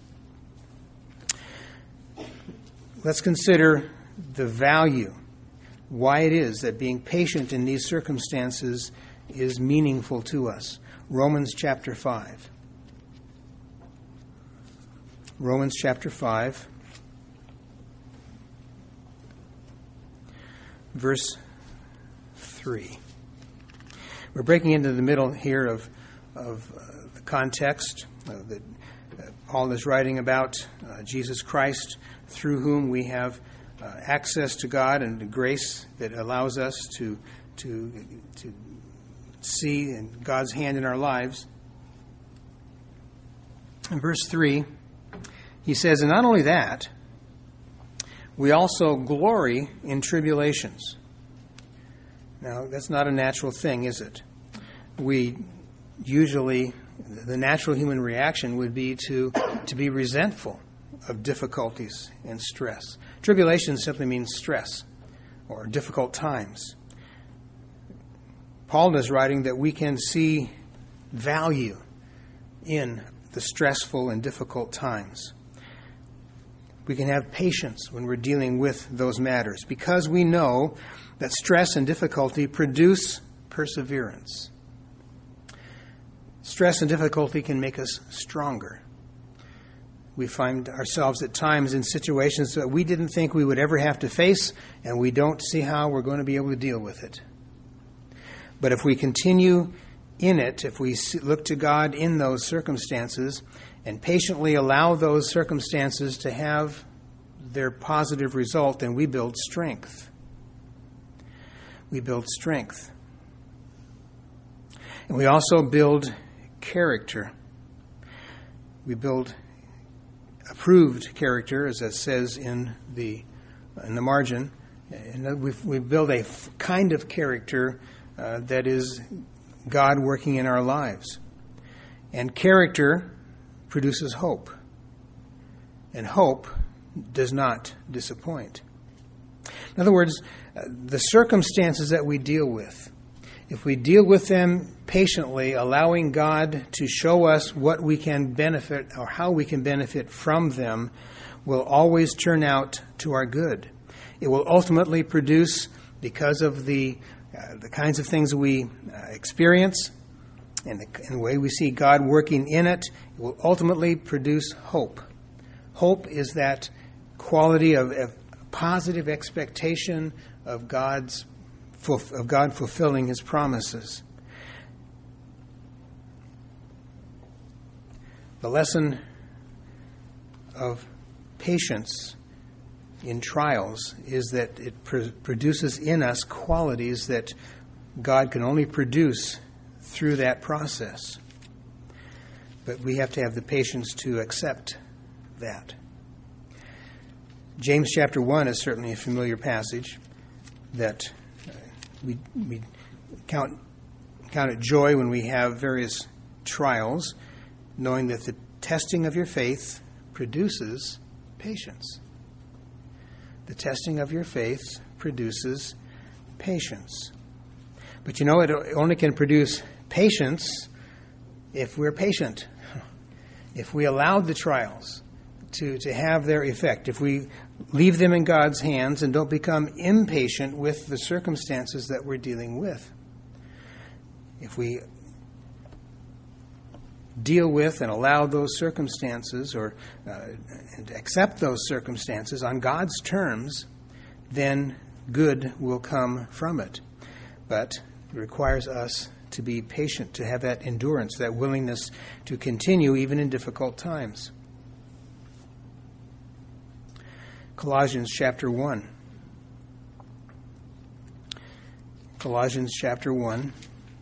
Let's consider the value, why it is that being patient in these circumstances is meaningful to us. Romans chapter five. Romans chapter five, verse three. We're breaking into the middle here of, of uh, the context uh, that uh, Paul is writing about uh, Jesus Christ, through whom we have uh, access to God and the grace that allows us to, to, to see in God's hand in our lives. In verse three, he says, "And not only that, we also glory in tribulations." Now, that's not a natural thing, is it? We usually, the natural human reaction would be to, to be resentful of difficulties and stress. Tribulation simply means stress or difficult times. Paul is writing that we can see value in the stressful and difficult times. We can have patience when we're dealing with those matters because we know that stress and difficulty produce perseverance. Stress and difficulty can make us stronger. We find ourselves at times in situations that we didn't think we would ever have to face, and we don't see how we're going to be able to deal with it. But if we continue in it, if we look to God in those circumstances and patiently allow those circumstances to have their positive result, then we build strength. We build strength. And we also build character. We build approved character, as it says in the in the margin. And we we build a f- kind of character uh, that is God working in our lives. And character produces hope. And hope does not disappoint. In other words, uh, the circumstances that we deal with, if we deal with them patiently, allowing God to show us what we can benefit or how we can benefit from them, will always turn out to our good. It will ultimately produce, because of the uh, the kinds of things we uh, experience and the, and the way we see God working in it, it will ultimately produce hope. Hope is that quality of, of positive expectation of God's of God fulfilling His promises. The lesson of patience in trials is that it pr- produces in us qualities that God can only produce through that process. But we have to have the patience to accept that. James chapter one is certainly a familiar passage that uh, we, we count, count it joy when we have various trials, knowing that the testing of your faith produces patience. The testing of your faith produces patience. But you know, it only can produce patience if we're patient. If we allow the trials to, to have their effect. If we leave them in God's hands and don't become impatient with the circumstances that we're dealing with. If we deal with and allow those circumstances or uh, and accept those circumstances on God's terms, then good will come from it. But it requires us to be patient, to have that endurance, that willingness to continue even in difficult times. Colossians chapter one. Colossians chapter one.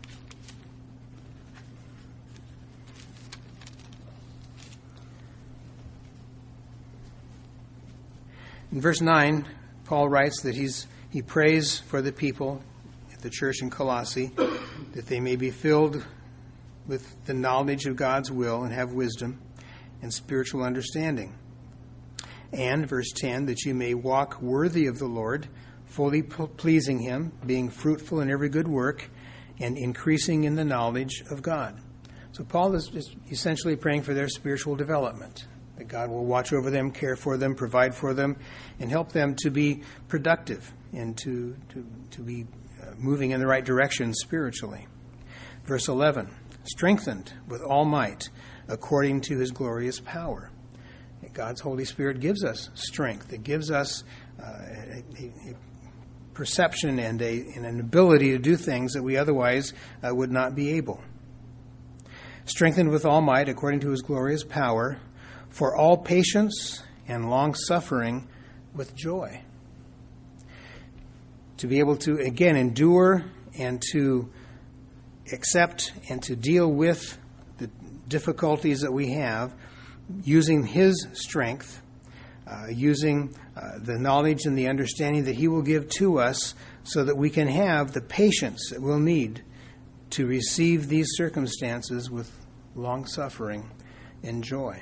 In verse nine, Paul writes that he's he prays for the people at the church in Colossae that they may be filled with the knowledge of God's will and have wisdom and spiritual understanding. And, verse ten, that you may walk worthy of the Lord, fully pleasing Him, being fruitful in every good work, and increasing in the knowledge of God. So Paul is just essentially praying for their spiritual development, that God will watch over them, care for them, provide for them, and help them to be productive and to, to, to be uh, moving in the right direction spiritually. Verse eleven, strengthened with all might according to His glorious power. God's Holy Spirit gives us strength. It gives us uh, a, a perception and, a, and an ability to do things that we otherwise uh, would not be able. Strengthened with all might according to His glorious power, for all patience and long-suffering with joy. To be able to, again, endure and to accept and to deal with the difficulties that we have, using His strength, uh, using uh, the knowledge and the understanding that He will give to us so that we can have the patience that we'll need to receive these circumstances with long-suffering and joy.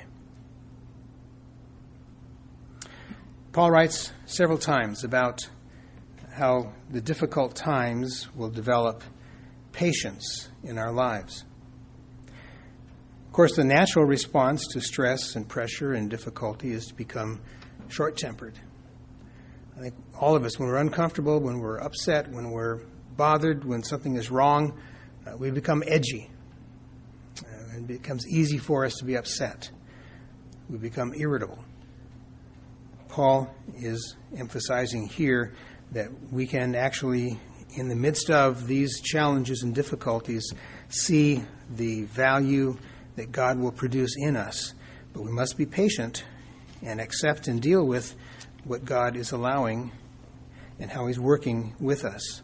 Paul writes several times about how the difficult times will develop patience in our lives. Of course, the natural response to stress and pressure and difficulty is to become short-tempered. I think all of us, when we're uncomfortable, when we're upset, when we're bothered, when something is wrong, uh, we become edgy. Uh, it becomes easy for us to be upset. we become irritable. Paul is emphasizing here that we can actually, in the midst of these challenges and difficulties, see the value that God will produce in us. But we must be patient and accept and deal with what God is allowing and how He's working with us.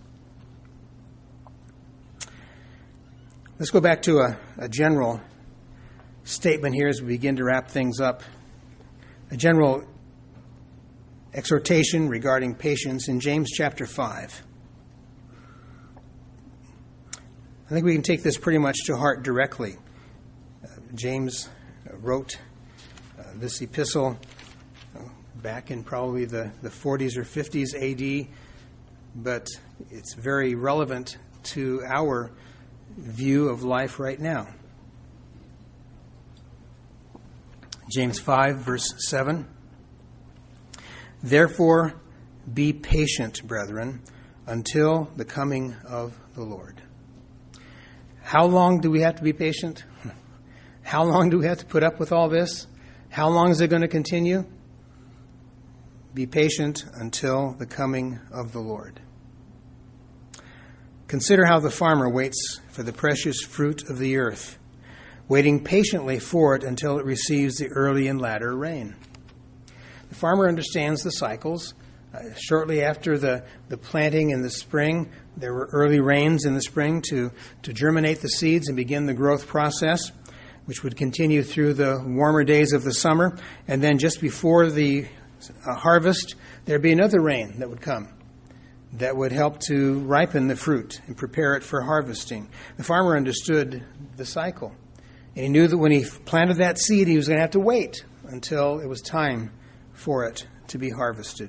Let's go back to a, a general statement here as we begin to wrap things up. A general exhortation regarding patience in James chapter five. I think we can take this pretty much to heart directly. Uh, James wrote uh, this epistle uh, back in probably the, the forties or fifties A D, but it's very relevant to our view of life right now. James five, verse seven. Therefore, be patient, brethren, until the coming of the Lord. How long do we have to be patient? How long do we have to put up with all this? How long is it going to continue? Be patient until the coming of the Lord. Consider how the farmer waits for the precious fruit of the earth, waiting patiently for it until it receives the early and latter rain. The farmer understands the cycles. Uh, shortly after the, the planting in the spring, there were early rains in the spring to, to germinate the seeds and begin the growth process, which would continue through the warmer days of the summer. And then just before the uh, harvest, there'd be another rain that would come that would help to ripen the fruit and prepare it for harvesting. The farmer understood the cycle. And he knew that when he planted that seed, he was going to have to wait until it was time for it to be harvested.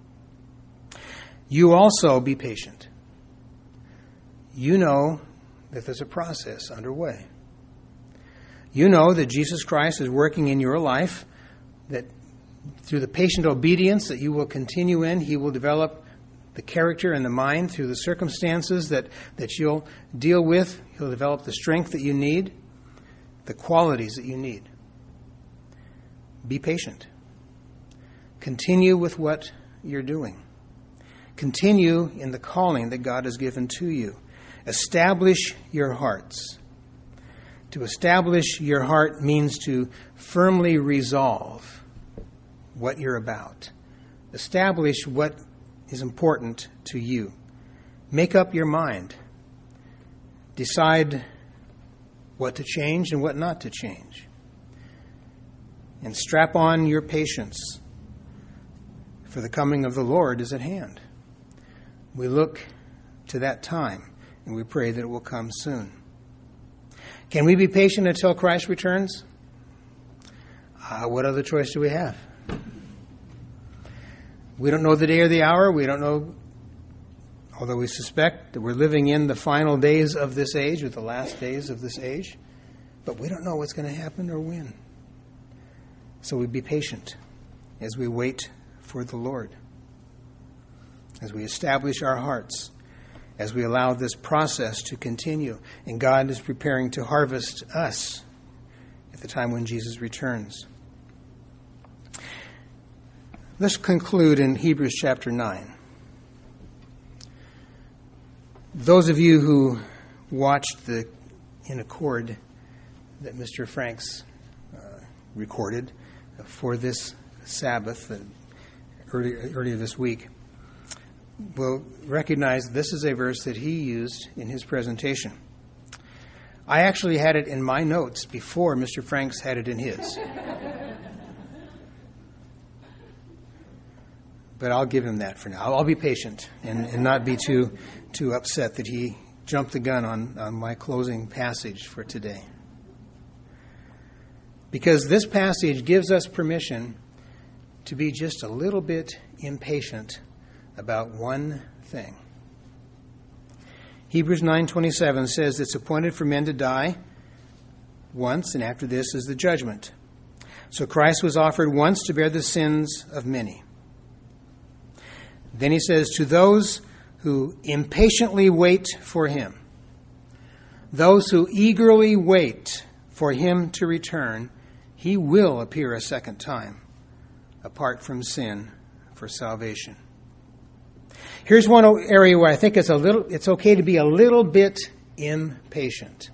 You also be patient. You know that there's a process underway. You know that Jesus Christ is working in your life, that through the patient obedience that you will continue in, He will develop the character and the mind through the circumstances that, that you'll deal with. He'll develop the strength that you need, the qualities that you need. Be patient. Continue with what you're doing. Continue in the calling that God has given to you. Establish your hearts. To establish your heart means to firmly resolve what you're about. Establish what is important to you. Make up your mind. Decide what to change and what not to change. And strap on your patience, for the coming of the Lord is at hand. We look to that time, and we pray that it will come soon. Can we be patient until Christ returns? Uh, what other choice do we have? We don't know the day or the hour. We don't know, although we suspect that we're living in the final days of this age, or the last days of this age. But we don't know what's going to happen or when. So we be patient as we wait for the Lord, as we establish our hearts, as we allow this process to continue. And God is preparing to harvest us at the time when Jesus returns. Let's conclude in Hebrews chapter nine. Those of you who watched the In Accord that Mister Franks uh, recorded for this Sabbath, uh, earlier, earlier this week, will recognize this is a verse that he used in his presentation. I actually had it in my notes before Mister Franks had it in his. But I'll give him that for now. I'll, I'll be patient and, and not be too too upset that he jumped the gun on, on my closing passage for today. Because this passage gives us permission to be just a little bit impatient about one thing. Hebrews nine twenty-seven says it's appointed for men to die once, and after this is the judgment. So Christ was offered once to bear the sins of many. Then he says, to those who impatiently wait for him, those who eagerly wait for him to return, He will appear a second time, apart from sin, for salvation. Here's one area where I think it's a little it's okay to be a little bit impatient.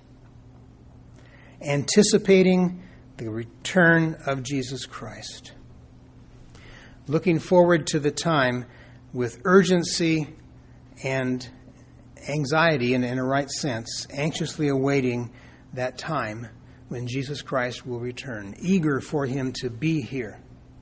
Anticipating the return of Jesus Christ. Looking forward to the time with urgency and anxiety, in, in a right sense, anxiously awaiting that time when Jesus Christ will return, eager for him to be here.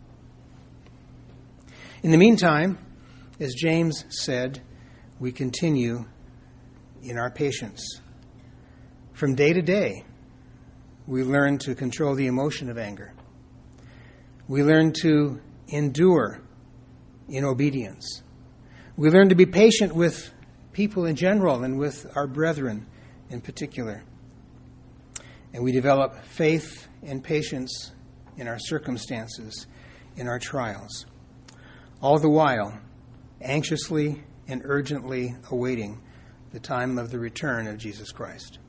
In the meantime, as James said, we continue in our patience. From day to day, we learn to control the emotion of anger. We learn to endure in obedience. We learn to be patient with people in general and with our brethren in particular. And we develop faith and patience in our circumstances, in our trials. All the while, anxiously and urgently awaiting the time of the return of Jesus Christ.